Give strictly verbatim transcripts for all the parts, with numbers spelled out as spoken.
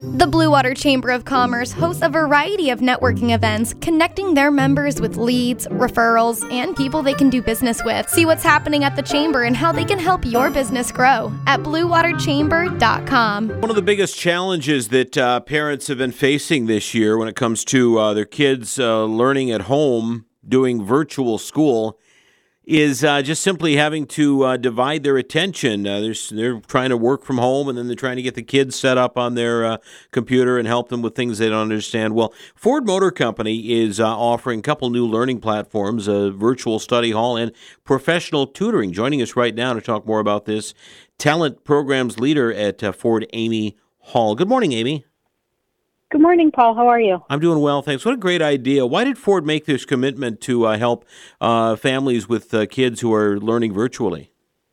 The Blue Water Chamber of Commerce hosts a variety of networking events, connecting their members with leads, referrals, and people they can do business with. See what's happening at the Chamber and how they can help your business grow at blue water chamber dot com. One of the biggest challenges that uh, parents have been facing this year when it comes to uh, their kids uh, learning at home, doing virtual school, is uh, just simply having to uh, divide their attention. Uh, they're trying to work from home, and then they're trying to get the kids set up on their uh, computer and help them with things they don't understand. Well, Ford Motor Company is uh, offering a couple new learning platforms, a virtual study hall, and professional tutoring. Joining us right now to talk more about this, talent programs leader at uh, Ford, Amy Hall. Good morning, Amy. Good morning, Paul. How are you? I'm doing well, thanks. What a great idea. Why did Ford make this commitment to uh, help uh, families with uh, kids who are learning virtually?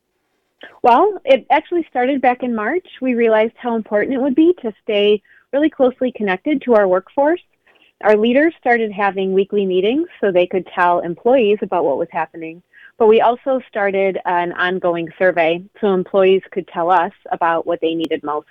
Well, it actually started back in March. We realized how important it would be to stay really closely connected to our workforce. Our leaders started having weekly meetings so they could tell employees about what was happening. But we also started an ongoing survey so employees could tell us about what they needed most.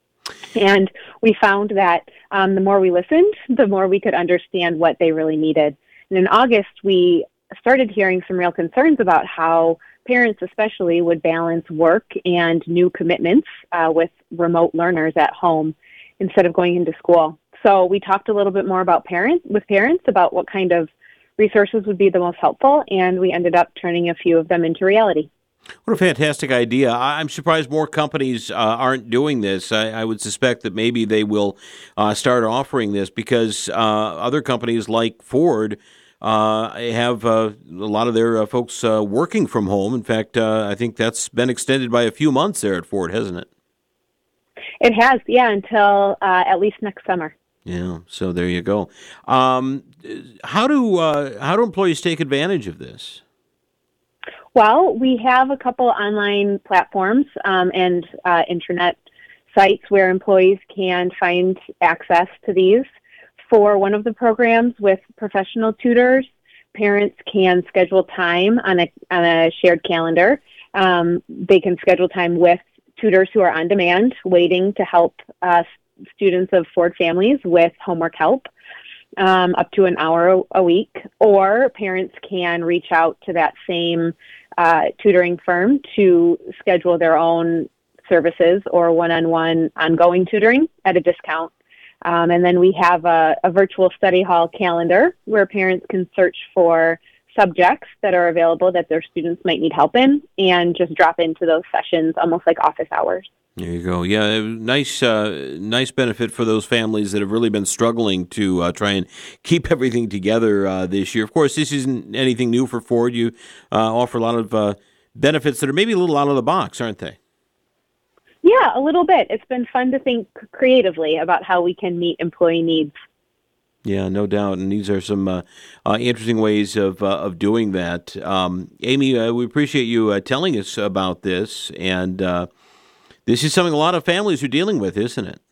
And we found that um, the more we listened, the more we could understand what they really needed. And in August, we started hearing some real concerns about how parents especially would balance work and new commitments uh, with remote learners at home instead of going into school. So we talked a little bit more about parents with parents about what kind of resources would be the most helpful, and we ended up turning a few of them into reality. What a fantastic idea. I'm surprised more companies uh, aren't doing this. I, I would suspect that maybe they will uh, start offering this because uh, other companies like Ford uh, have uh, a lot of their uh, folks uh, working from home. In fact, uh, I think that's been extended by a few months there at Ford, hasn't it? It has, yeah, until uh, at least next summer. Yeah, so there you go. Um, how do uh, how do employees take advantage of this? Well, we have a couple online platforms um, and uh, intranet sites where employees can find access to these. For one of the programs with professional tutors, parents can schedule time on a, on a shared calendar. Um, they can schedule time with tutors who are on demand, waiting to help uh, students of Ford families with homework help. Um, up to an hour a week, or parents can reach out to that same uh, tutoring firm to schedule their own services or one-on-one ongoing tutoring at a discount. Um, and then we have a, a virtual study hall calendar where parents can search for subjects that are available that their students might need help in and just drop into those sessions almost like office hours. There you go. Yeah, nice, uh, nice benefit for those families that have really been struggling to uh, try and keep everything together uh, this year. Of course, this isn't anything new for Ford. You uh, offer a lot of uh, benefits that are maybe a little out of the box, aren't they? Yeah, a little bit. It's been fun to think creatively about how we can meet employee needs. Yeah, no doubt, and these are some uh, uh, interesting ways of uh, of doing that. Um, Amy, uh, we appreciate you uh, telling us about this, and uh, this is something a lot of families are dealing with, isn't it?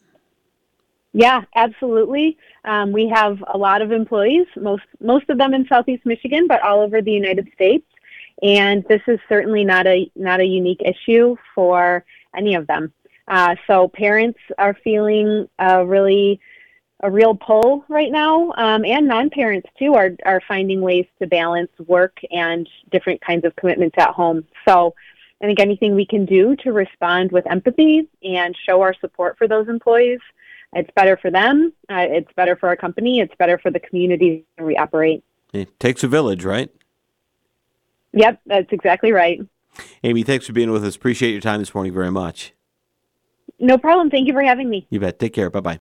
Yeah, absolutely. Um, we have a lot of employees, most most of them in Southeast Michigan, but all over the United States. And this is certainly not a not a unique issue for any of them. Uh, so parents are feeling a really a real pull right now, um, and non-parents too are are finding ways to balance work and different kinds of commitments at home. So I think anything we can do to respond with empathy and show our support for those employees, it's better for them, uh, it's better for our company, it's better for the community we operate. It takes a village, right? Yep, that's exactly right. Amy, thanks for being with us. Appreciate your time this morning very much. No problem. Thank you for having me. You bet. Take care. Bye-bye.